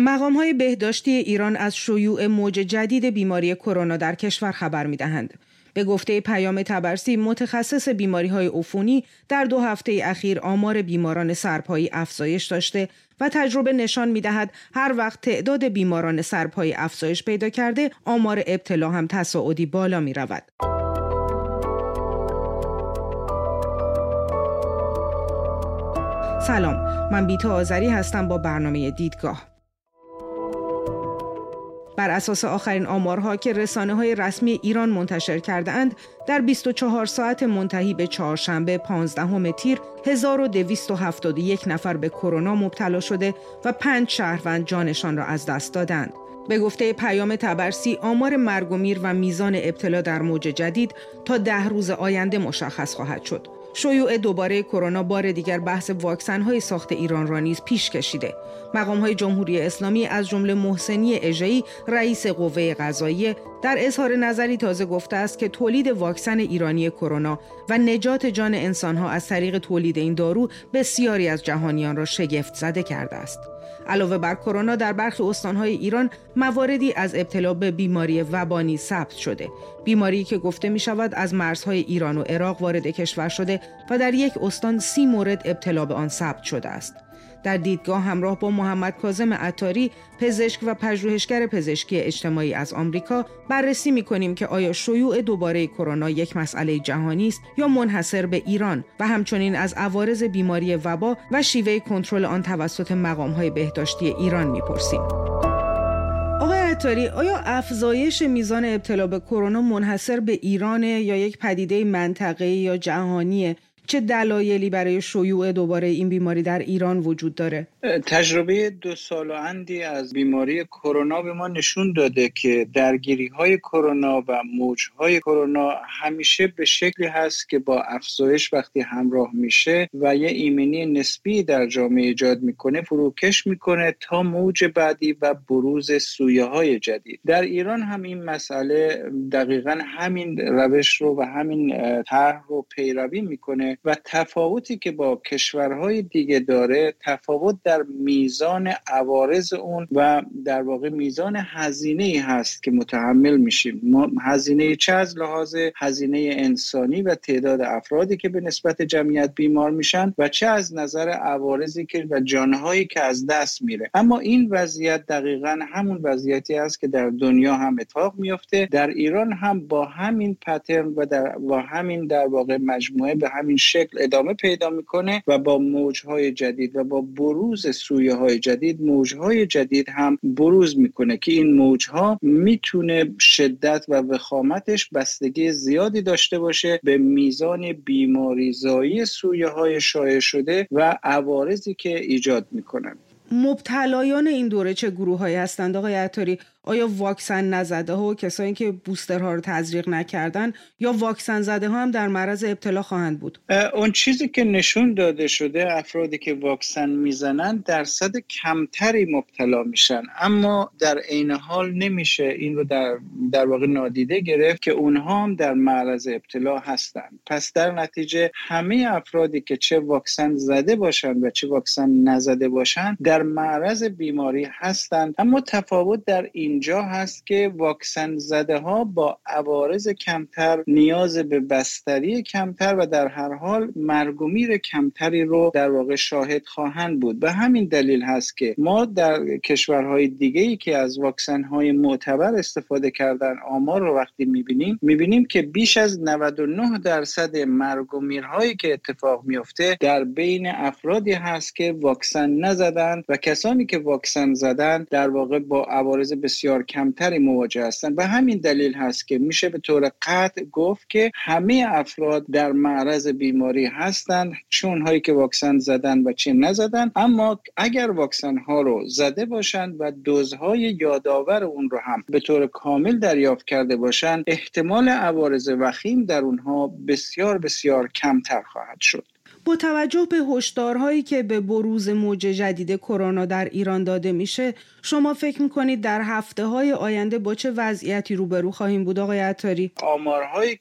مقام‌های بهداشتی ایران از شیوع موج جدید بیماری کرونا در کشور خبر می‌دهند. به گفته پیام طبرسی، متخصص بیماری‌های عفونی، در 2 هفته اخیر آمار بیماران سرپایی افزایش داشته و تجربه نشان می‌دهد هر وقت تعداد بیماران سرپایی افزایش پیدا کرده، آمار ابتلا هم تصاعدی بالا می‌رود. سلام، من بیتا آذری هستم با برنامه دیدگاه. بر اساس آخرین آمارها که رسانه‌های رسمی ایران منتشر کرده‌اند، در 24 ساعت منتهی به چهارشنبه 15 تیر 1271 نفر به کرونا مبتلا شده و 5 شهروند جانشان را از دست دادند. به گفته پیام طبرسی، آمار مرگ و میر و میزان ابتلا در موج جدید تا 10 روز آینده مشخص خواهد شد. شیوع دوباره کرونا بار دیگر بحث واکسن‌های ساخت ایران را نیز پیش کشیده. مقام‌های جمهوری اسلامی از جمله محسنی اژه‌ای، رئیس قوه قضاییه، در اظهار نظری تازه گفته است که تولید واکسن ایرانی کرونا و نجات جان انسان‌ها از طریق تولید این دارو بسیاری از جهانیان را شگفت زده کرده است. علاوه بر کرونا، در برخی استان‌های ایران مواردی از ابتلا به بیماری وبانی ثبت شده. بیماری که گفته می‌شود از مرزهای ایران و عراق وارد کشور شده و در یک استان 30 مورد ابتلا به آن ثبت شده است. در دیدگاه همراه با محمد کاظم عطاری، پزشک و پژوهشگر پزشکی اجتماعی از آمریکا، بررسی می‌کنیم که آیا شیوع دوباره کرونا یک مسئله جهانی است یا منحصر به ایران و همچنین از عوارض بیماری وبا و شیوه کنترل آن توسط مقام‌های بهداشتی ایران می‌پرسیم. آقای عطاری، آیا افزایش میزان ابتلا به کرونا منحصر به ایران یا یک پدیده منطقه‌ای یا جهانیه؟ چه دلایلی برای شیوع دوباره این بیماری در ایران وجود داره؟ تجربه 2 سال و اندی از بیماری کرونا به ما نشون داده که درگیری‌های کرونا و موج‌های کرونا همیشه به شکلی هست که با افزایش وقتی همراه میشه و یه ایمنی نسبی در جامعه ایجاد میکنه، فروکش میکنه تا موج بعدی و بروز سویه‌های جدید. در ایران هم این مسئله دقیقاً همین روش رو و همین طرح رو پیروی میکنه و تفاوتی که با کشورهای دیگه داره، تفاوت در میزان عوارض اون و در واقع میزان هزینه‌ای هست که متحمل میشیم. ما هزینه چه از لحاظ هزینه انسانی و تعداد افرادی که به نسبت جمعیت بیمار میشن و چه از نظر عوارضی که و جانهایی که از دست میره. اما این وضعیت دقیقاً همون وضعیتی است که در دنیا هم اتفاق میفته. در ایران هم با همین پترن و با همین در واقع مجموعه به همین شکل ادامه پیدا میکنه و با موجهای جدید و با بروز سویه‌های جدید، موجهای جدید هم بروز میکنه که این موجها میتونه شدت و وخامتش بستگی زیادی داشته باشه به میزان بیماریزایی سویه‌های شایع شده و عوارضی که ایجاد میکنن. مبتلایان این دوره چه گروه‌هایی هستند آقای عطاری؟ آیا واکسن نزده ها و کسایی که بوسترها رو تزریق نکردن یا واکسن زده ها هم در معرض ابتلا خواهند بود؟ اون چیزی که نشون داده شده، افرادی که واکسن میزنن درصد کمتری مبتلا میشن، اما در عین حال نمیشه این رو در واقع نادیده گرفت که اونها هم در معرض ابتلا هستن. پس در نتیجه همه افرادی که چه واکسن زده باشن و چه واکسن نزده باشن در معرض بیماری هستن، اما تفاوت در اینجا هست که واکسن زده ها با عوارض کمتر، نیاز به بستری کمتر و در هر حال مرگ و میر کمتری رو در واقع شاهد خواهند بود. به همین دلیل هست که ما در کشورهای دیگه‌ای که از واکسن های معتبر استفاده کردن آمار رو وقتی میبینیم که بیش از 99% مرگ و میرهایی که اتفاق میفته در بین افرادی هست که واکسن نزدن و کسانی که واکسن زدن در واقع با عوارض بسیار کمتری مواجه هستند. و همین دلیل هست که میشه به طور قطع گفت که همه افراد در معرض بیماری هستند، چه اونهایی که واکسن زدن و چه نزدن. اما اگر واکسن ها رو زده باشند و دوزهای یادآور اون رو هم به طور کامل دریافت کرده باشند، احتمال عوارض وخیم در اونها بسیار بسیار کمتر خواهد شد. با توجه به هشدارهایی که به بروز موج جدید کرونا در ایران داده میشه، شما فکر میکنید در هفته‌های آینده با چه وضعیتی روبرو خواهیم بود آقای عطاری؟ آمارهایی که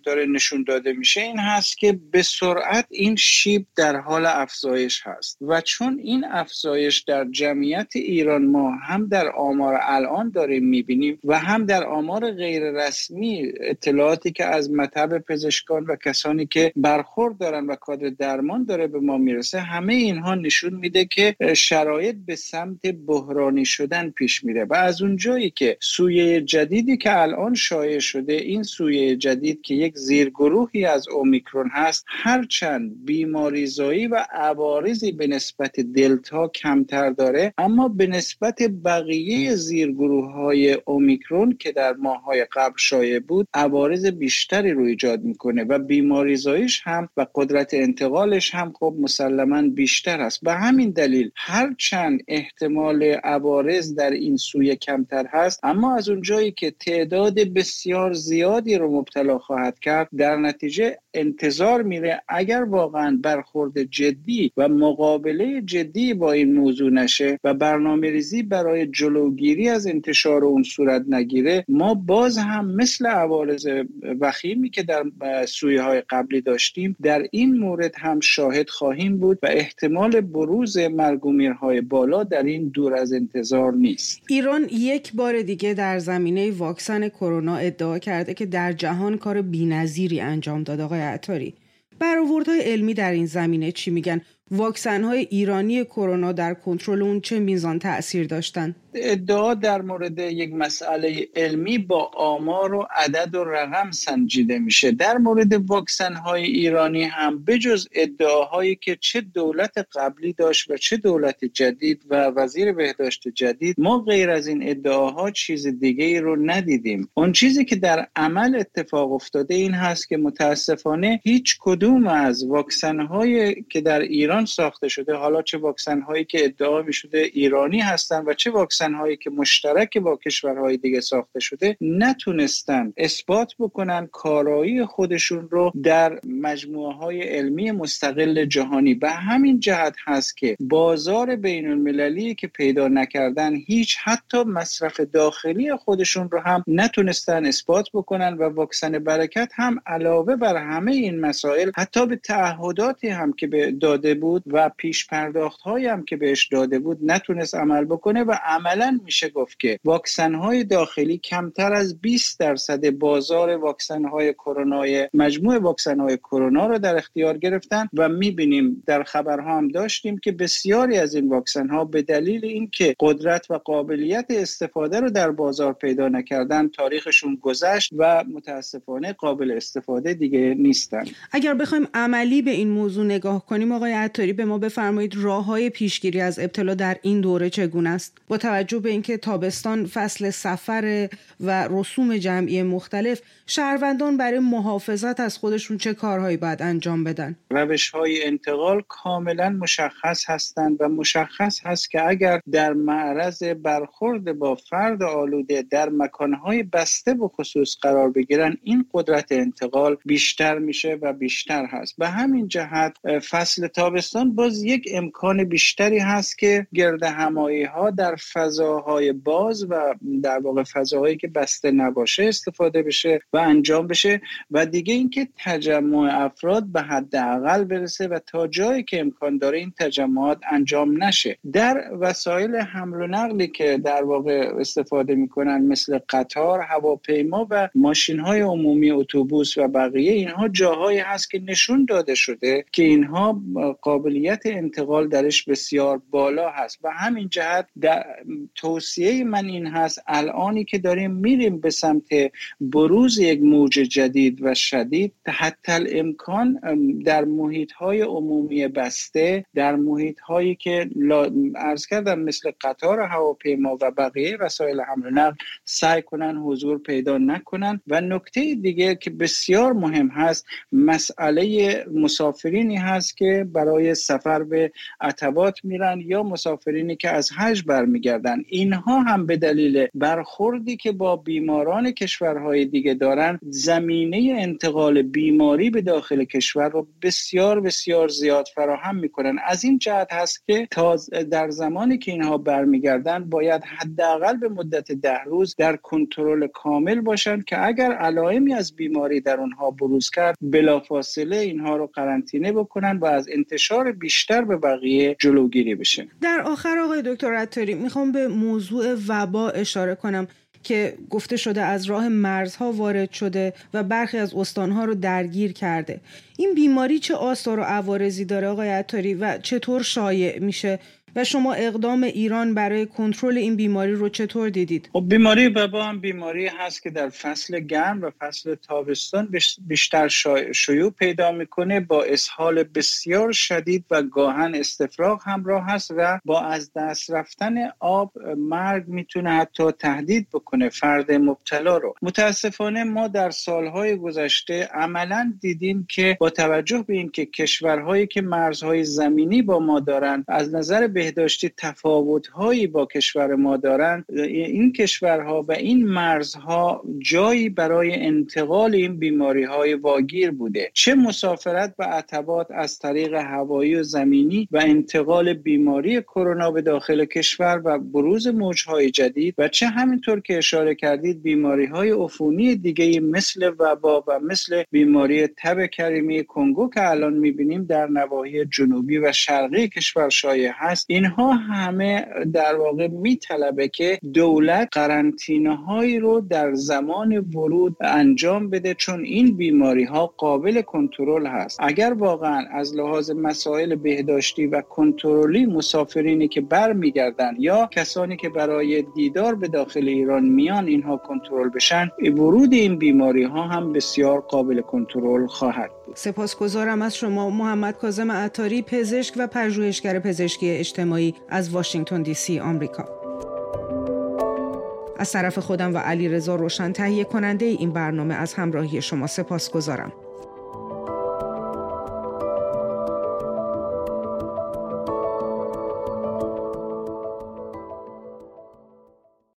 داره نشون داده میشه این هست که به سرعت این شیب در حال افزایش هست و چون این افزایش در جمعیت ایران ما هم در آمار الان داریم میبینیم و هم در آمار غیر رسمی اطلاعاتی که از مطب پزشکان و کسانی که برخورد دارن و کادر درمان داره به ما میرسه، همه اینها نشون میده که شرایط به سمت بحرانی شدن پیش میره و از اونجایی که سویه جدیدی که الان شایع شده، این سویه جدید که یک زیرگروهی از اومیکرون هست، هرچند بیماریزایی و عوارضی به نسبت دلتا کمتر داره، اما به نسبت بقیه زیرگروه‌های اومیکرون که در ماه‌های قبل شایع بود عوارض بیشتری رو ایجاد میکنه و بیماریزاییش هم و قدرت انتقالش هم خب مسلماً بیشتر است. به همین دلیل هرچند احتمال عوارض در این سویه کمتر هست، اما از اونجایی که تعداد بسیار زیادی رو مبتلا خواهد کرد، در نتیجه انتظار میره اگر واقعا برخورد جدی و مقابله جدی با این موضوع نشه و برنامه‌ریزی برای جلوگیری از انتشار اون صورت نگیره، ما باز هم مثل عوارض وخیمی که در سویه‌های قبلی داشتیم در این مورد هم شاهد خواهیم بود و احتمال بروز مرگ و میرهای بالا در این دور از انتظار نیست. ایران یک بار دیگه در زمینه واکسن کرونا ادعا کرده که در جهان کار بی‌نظیری انجام داد. آقای عطاری، برآوردهای علمی در این زمینه چی میگن؟ واکسن‌های ایرانی کرونا در کنترل اون چه میزان تأثیر داشتن؟ ادعا در مورد یک مسئله علمی با آمار و عدد و رقم سنجیده میشه. در مورد واکسن‌های ایرانی هم بجز ادعاهایی که چه دولت قبلی داشت و چه دولت جدید و وزیر بهداشت جدید، ما غیر از این ادعاها چیز دیگه ای رو ندیدیم. اون چیزی که در عمل اتفاق افتاده این هست که متاسفانه هیچ کدوم از واکسن‌هایی که در ایران ساخته شده، حالا چه واکسن‌هایی که ادعا می‌شده ایرانی هستن و چه واکسن‌هایی که مشترک با کشورهای دیگه ساخته شده، نتونستن اثبات بکنن کارایی خودشون رو در مجموعه‌های علمی مستقل جهانی. به همین جهت هست که بازار بین‌المللی که پیدا نکردن، هیچ حتی مصرف داخلی خودشون رو هم نتونستن اثبات بکنن و واکسن برکت هم علاوه بر همه این مسائل حتی به تعهداتی هم که به داده بود و پیش پرداخت‌هایی هم که بهش داده بود نتونست عمل بکنه و عملاً میشه گفت که واکسن‌های داخلی کمتر از 20% بازار واکسن‌های کرونای مجموع واکسن‌های کرونا رو در اختیار گرفتن و می‌بینیم در خبرها هم داشتیم که بسیاری از این واکسن‌ها به دلیل اینکه قدرت و قابلیت استفاده رو در بازار پیدا نکردن تاریخشون گذشت و متاسفانه قابل استفاده دیگه نیستن. اگر بخوایم عملی به این موضوع نگاه کنیم آقای عطاری، به ما بفرمایید راه‌های پیشگیری از ابتلا در این دوره چگونه است؟ با توجه به اینکه تابستان فصل سفر و رسوم جمعی مختلف، شهروندان برای محافظت از خودشون چه کارهایی باید انجام بدن؟ روش‌های انتقال کاملا مشخص هستند و مشخص هست که اگر در معرض برخورد با فرد آلوده در مکانهای بسته به خصوص قرار بگیرن، این قدرت انتقال بیشتر میشه و بیشتر هست. به همین جهت فصل تابستان باز یک امکان بیشتری هست که گرد همایی ها در فضاهای باز و در واقع فضاهایی که بسته نباشه استفاده بشه و انجام بشه و دیگه اینکه تجمع افراد به حداقل برسه و تا جایی که امکان داره این تجمعات انجام نشه. در وسایل حمل و نقلی که در واقع استفاده میکنن مثل قطار، هواپیما و ماشین‌های عمومی، اتوبوس و بقیه، اینها جاهایی هست که نشون داده شده که اینها قابلیت انتقال درش بسیار بالا هست و همین جهت توصیه من این هست الانی که داریم میریم به سمت بروز یک موج جدید و شدید، حتی الامکان در محیط‌های عمومی بسته، در محیط‌هایی که عرض کردم مثل قطار، هواپیما و بقیه وسایل حمل و نقل سعی کنن حضور پیدا نکنن. و نکته دیگه که بسیار مهم هست مسئله مسافرینی هست که برای برای سفر به عتبات میرن یا مسافرینی که از حج برمیگردن. اینها هم به دلیل برخوردی که با بیماران کشورهای دیگه دارن زمینه انتقال بیماری به داخل کشور رو بسیار بسیار زیاد فراهم میکنن. از این جهت هست که تا در زمانی که اینها برمیگردن باید حداقل به مدت 10 روز در کنترل کامل باشن که اگر علائمی از بیماری در اونها بروز کرد بلافاصله اینها رو قرنطینه بکنن و از انتشار بیشتر به بقیه جلوگیری بشه. در آخر آقای دکتر عطاری میخوام به موضوع وبا اشاره کنم که گفته شده از راه مرزها وارد شده و برخی از استانها رو درگیر کرده. این بیماری چه آثار و عوارضی داره آقای عطاری و چطور شایع میشه و شما اقدام ایران برای کنترل این بیماری رو چطور دیدید؟ بیماری وبا هم بیماری هست که در فصل گرم و فصل تابستان بیشتر شیوع پیدا میکنه، با اسهال بسیار شدید و گاهن استفراغ همراه هست و با از دست رفتن آب مرگ میتونه حتی تهدید بکنه فرد مبتلا رو. متاسفانه ما در سالهای گذشته عملاً دیدیم که با توجه به اینکه کشورهایی که مرزهای زمینی با ما دارن از نظر بهداشتی تفاوت‌هایی با کشور ما دارند، این کشورها و این مرزها جایی برای انتقال این بیماری‌های واگیر بوده، چه مسافرت به عتبات از طریق هوایی و زمینی و انتقال بیماری کرونا به داخل کشور و بروز موج‌های جدید و چه همینطور که اشاره کردید بیماری‌های عفونی دیگه مثل وبا و مثل بیماری تب کریمی کنگو که الان می‌بینیم در نواحی جنوبی و شرقی کشور شایع هست. اینها همه در واقع میطلبه که دولت قرنطینه‌هایی رو در زمان ورود انجام بده، چون این بیماری‌ها قابل کنترل هست. اگر واقعا از لحاظ مسائل بهداشتی و کنترلی مسافرینی که برمیگردن یا کسانی که برای دیدار به داخل ایران میان اینها کنترل بشن، ورود این بیماری‌ها هم بسیار قابل کنترل خواهد بود. سپاسگزارم از شما محمد کاظم عطاری، پزشک و پژوهشگر پزشکی اجتماعی از واشنگتن دی سی آمریکا. از طرف خودم و علیرضا روشن تهیه کننده این برنامه از همراهی شما سپاسگزارم.